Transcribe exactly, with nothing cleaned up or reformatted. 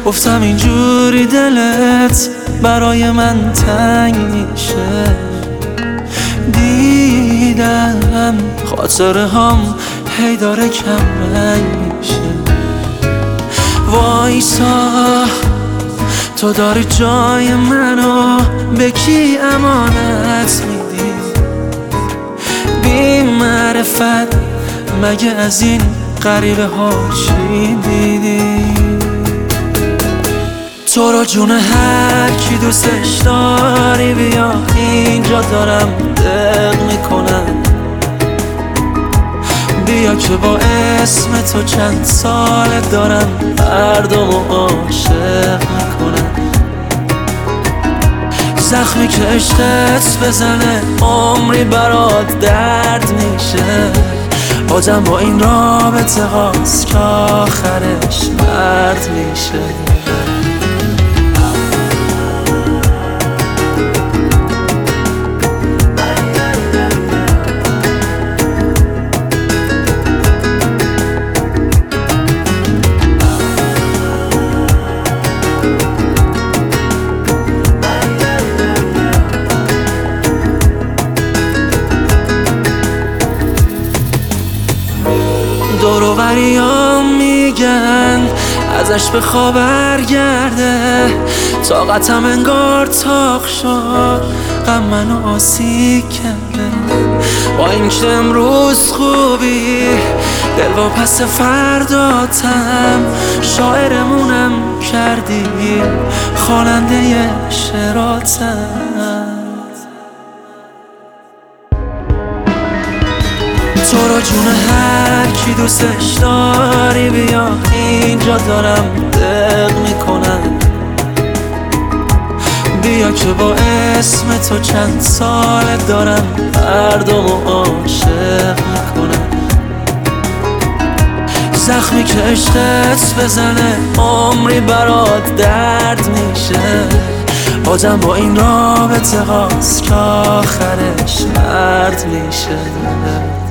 گفتم اینجوری دلت برای من تنگ میشه. دیدم خاطره هم هی داره کم رنگ میشه. وایسا تو داری جای منو به کی امانت میدی؟ بی معرفت مگه از این غریبه ها چی دیدی؟ تو رو جون هر کی دوستش داری بیا اینجا دارم دق میکنم. بیا که با اسم تو چند سال دارم مردمو عاشق میکنم. زخمی که عشقت بزنه عمری برات درد میشه. بازم با این رابطه هاست که آخرش مرد میشه. دوروبریام میگن ازش به خواب برگرده. طاقتم انگار تاق شد غم منو آسیب کرده. با اینکه امروز خوبی دل و پس فرداتم شاعرمونم کردی خواننده شعراتم. تو رو جون هر کی دوستش داری بیا اینجا دارم دق میکنم. بیا که با اسم تو چند سال دارم مردمو عاشق میکنم. زخمی که عشقت بزنه عمری برات درد میشه. بازم با این رابطه هاست که آخرش مرد میشه.